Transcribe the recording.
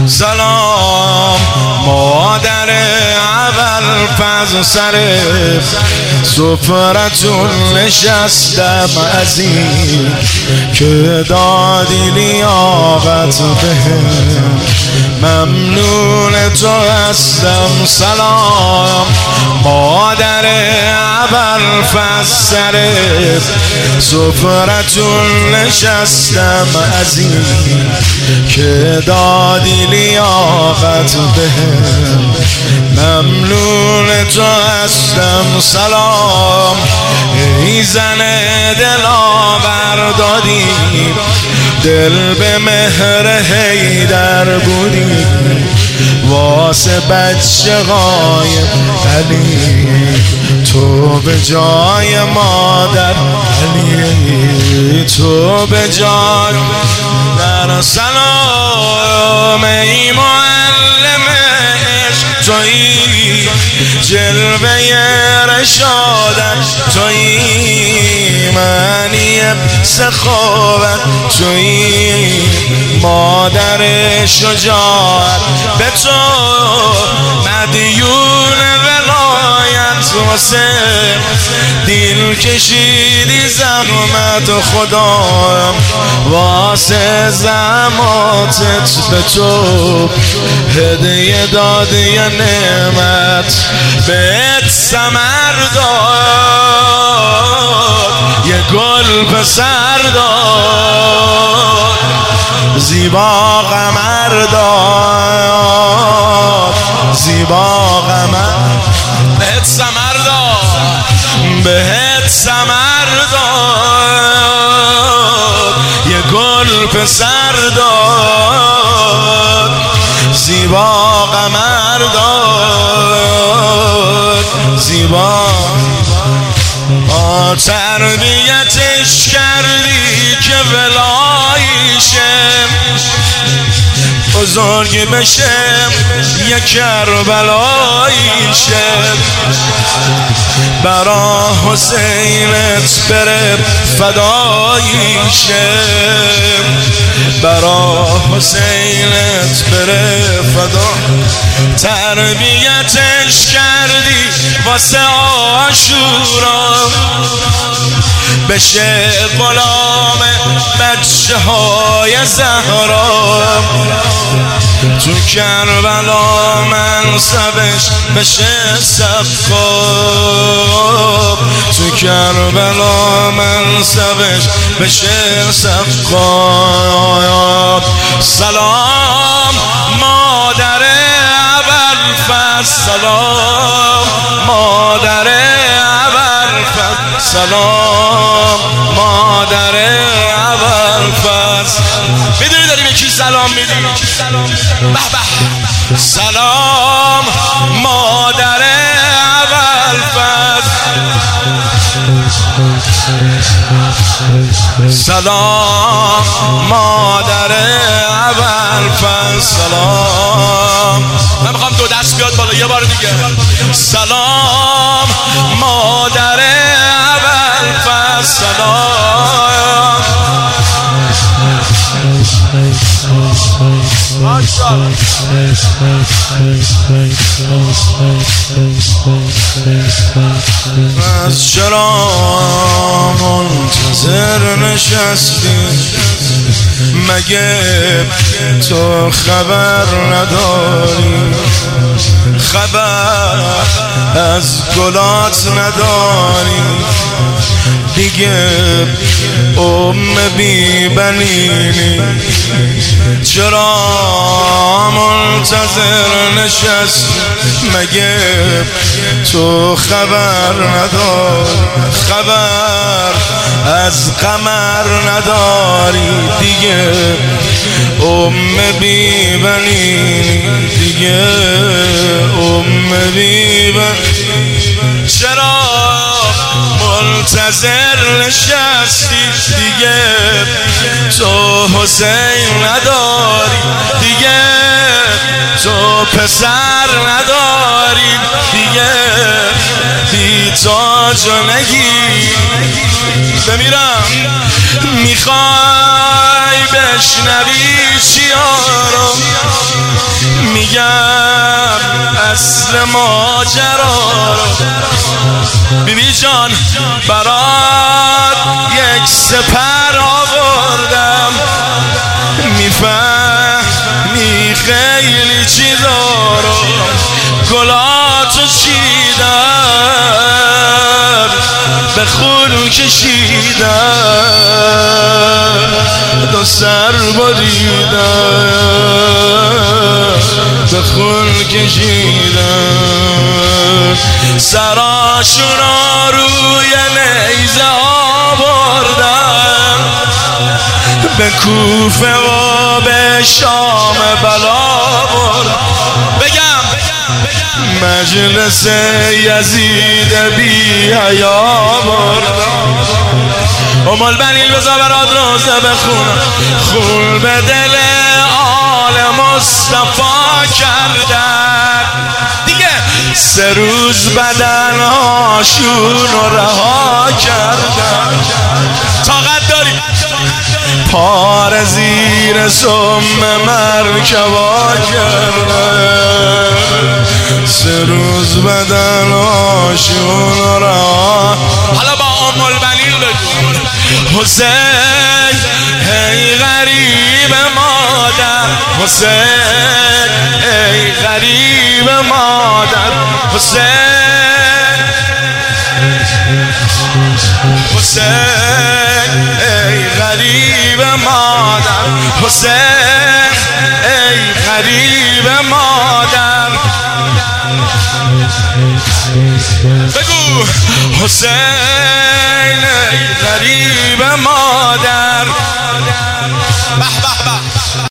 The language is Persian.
سلام مادر اول فضل سر سفرتون نشستم عزیز که دادی لیاقت بهم ممنون تو هستم. سلام مادر اول فضل سر سفرتون نشستم عزیز که دادی لیاقت بهم ممنون تو هستم. سلام ای زن دلاور دادی دل به مهر حیدر بودی واسه بچه های علی تو به جای مادر علی تو به جای در. سلام ای معلم عشق تویی جلوه رشادت تویی معنی سخاوت تویی مادر شجاعت به تو مدیون ولایت واسه دل کشیدی زحمت خدا واسه زحماتت به تو هدیه دادی یه نعمت بهت ثمر داد یه گل پسر داد زیبا قمر داد زیبا قمر بهت ثمر داد بهت ثمر داد یه گل پسر داد زیبا قمر داد زیبا تربیتش کردی که ولایشه بزرگ بشه یه کربلایشه برا حسینت بره فدایشه برا حسینت بره فدا. تربیتش کردی واسه عاشورا بشه غلام بچه های زهرا تو کربلا منصبش بشه سقاب تو کربلا منصبش بشه سقاب. سلام مادر ابوالفضل سلام مادر ابوالفضل سلام مادر ابوالفضل. میدونی داریم یکی سلام میدیم به به. سلام مادر ابوالفضل سلام مادر ابوالفضل سلام. من میخوام دو دست بیاد بالا یه بار دیگه. سلام مادر ابوالفضل سلام. از چرا منتظر نشستی مگه تو خبر نداری خبر از گلات نداری دیگه بی بنینی چرا منتظر نشست مگه تو خبر نداری خبر از قمر نداری دیگه بی بنینی دیگه بی بنینی چرا منتظر نشستی دیگه تو حسین نداری دیگه تو پسر نداری دیگه بی تاج و نگی بمیرم میخوای بشنوی چیارم بگم اصل ماجرا رو. بیبی جان برات یک سپر آوردم، میفهمی خیلی چیزا رو. گلاتو چیدم، به خون کشیدم، دو سر بریدم، به خون کشیدم. سراشونا روی نیزه آوردم، به کوفه و به شام بلا بردم. بگم مجلس یزید بی حیا بردم. ام البنین بذار برات روزه بخونم، خون به دل آل مصطفی کردن دیگه. 3 روز بدنهاشون رو رها کردن. طاقت داری پار زیر سم مرکبا کردن. 3 روز بدنهاشون رو رها. حالا با ام البنین بگو حسین ای غریب مادر، حسین ای غریب مادر، حسین حسین ای غریب مادر، حسین ای غریب مادر. بگو حسین ای غریب مادر. به به به